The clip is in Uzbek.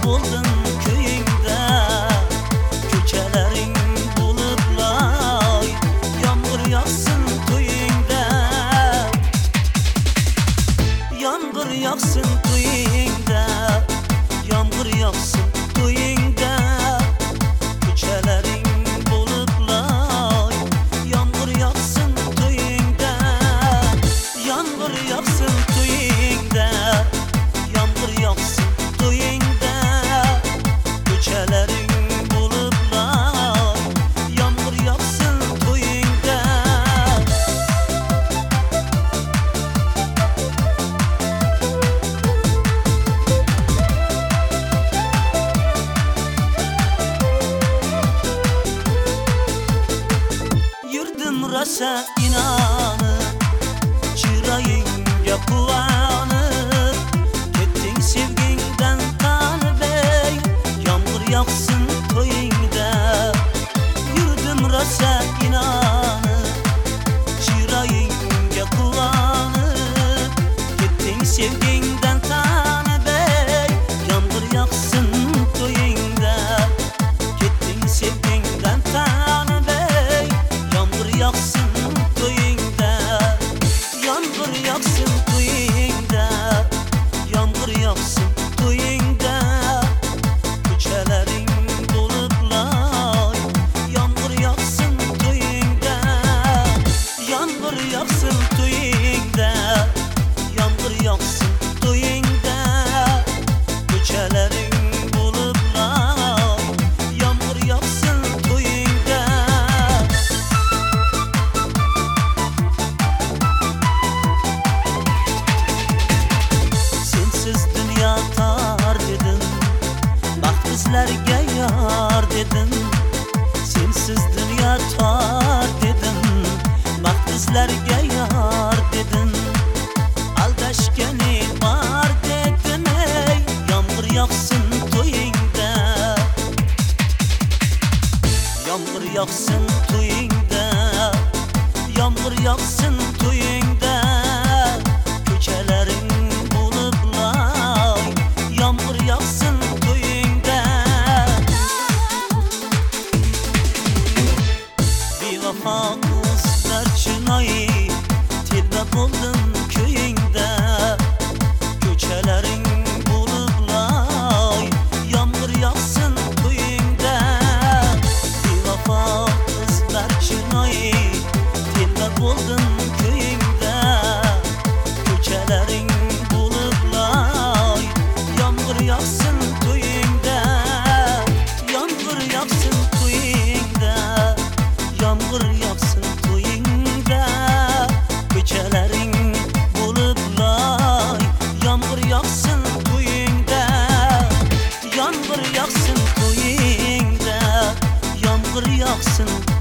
bo'ldin köyingda, ko'chalaring bulutloy, yomg'ir yog'sin to'yingda, yomg'ir yog'sin to'yingda, yomg'ir yog'sin to'yingda, ko'chalaring bulutloy, yomg'ir yog'sin to'yingda, yomg'ir yog'sin to'yingda, yomg'ir yog'sin to'yingda, ko'chalaring bulutloy, yomg'ir yog'sin to'yingda. Yurdim rosa inonib, chiroyingga quvonib, ketding sevgingdan tanib, ey yomg'ir yog'sin to'yingda. Yurdim rosa inonib, chiroyingga quvonib, ketding sevgingdan tanib, ey yomg'ir yog'sin to'yingda. Ketding sevgingdan tanib, ey yomg'ir yog'sin to'yingda, yomg'ir yog'sin to'yingda, yomg'ir yog'sin to'yingda, ko'chalaring bulutloy, yomg'ir yog'sin to'yingda, yomg'ir yog'sin to'yingda, yomg'ir yog'sin to'yingda, ko'chalaring bulutloy, yomg'ir yog'sin to'yingda. Sensiz dunyo tor dedim, baxt bizlarga yor dedim. Sensiz dunyo tor dedim, baxt bizlarga yor dedim. Aldashgani bor dedim, ey yomg'ir yog'sin to'yingda, yomg'ir yog'sin to'yingda, yomg'ir yog'sin to'yingda, ko'chalaring bulutloy, yomg'ir yog'sin to'yingda. Bevafo qizlar chinoyi, telba bo'ldim köyingda, ko'chalaring bulutloy, yomg'ir yog'sin to'yingda. Bevafo qizlar chinoyi, telba bo'ldim köyingda, ko'chalaring bulutloy, yomg'ir yog'sin to'yingda, yomg'ir yog'sin to'yingda, yomg'ir yog'sin to'yingda, ko'chalaring bulutloy, yomg'ir yog'sin to'yingda, yomg'ir yog'sin to'yingda, yomg'ir yog'sin